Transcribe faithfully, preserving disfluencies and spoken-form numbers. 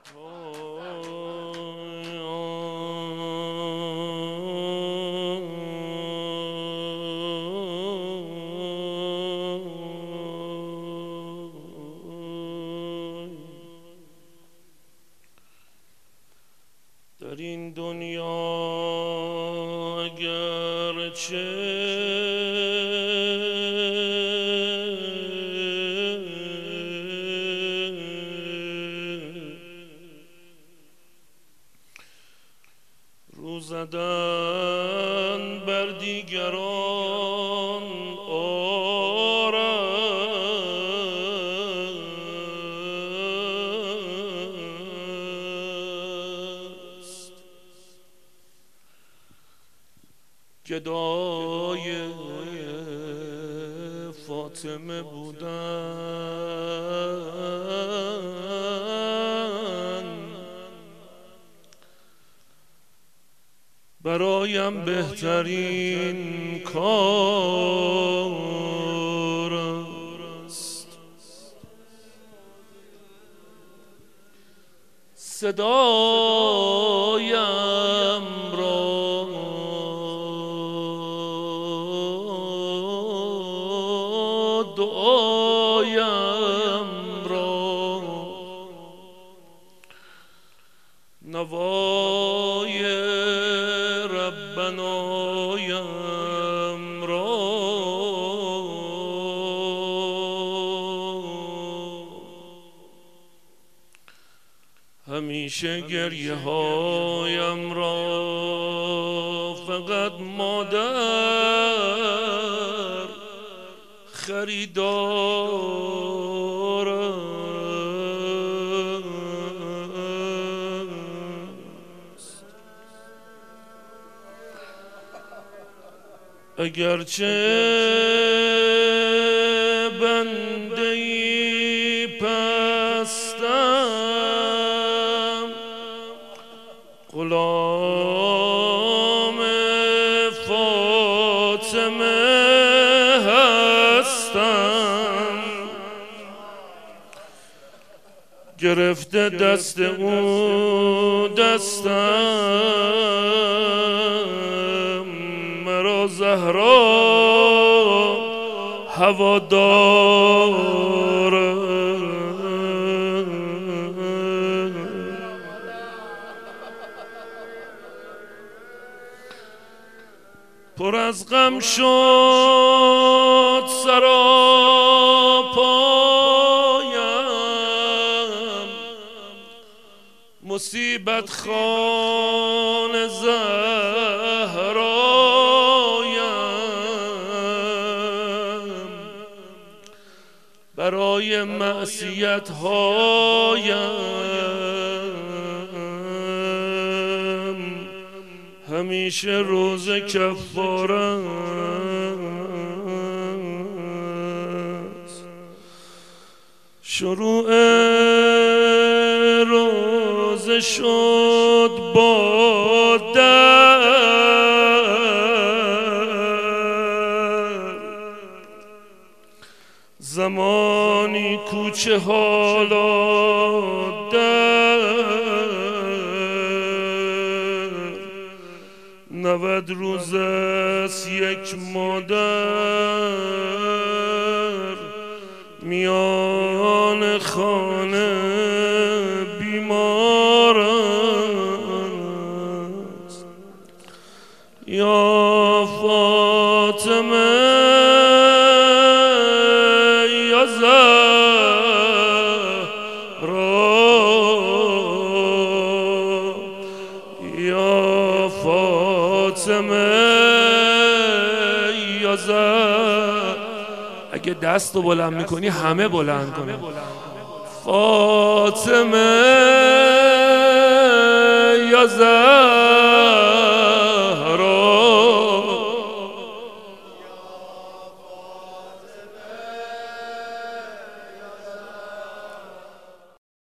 در این دنیا اگرچه رو زدن بر دیگران عار است، گدای فاطمه بودن برایم بهترین کار است. صدایم را دعایم را نوای ربنایم را همیشه گریه هایم را فقط مادر خریدار است. اگرچه بنده‌ای پستم، غلام فاطمه هستم، گرفته دست او دستم، مرا زهرا هوادار. پر از غم شد سراپایم، مصیبت خوان زهرایم، برای معصیت هایم همیشه روز کفاره است. شروع روزه شد با در، زمانی کوچه حالا در، نود روز است یک مادر میان خانه بیمار است. یا فاطمه یا زهرا، یا فاطمه یا زهرا. اگه دست رو بلند میکنی همه بلند کنه. فاطمه یا زهرا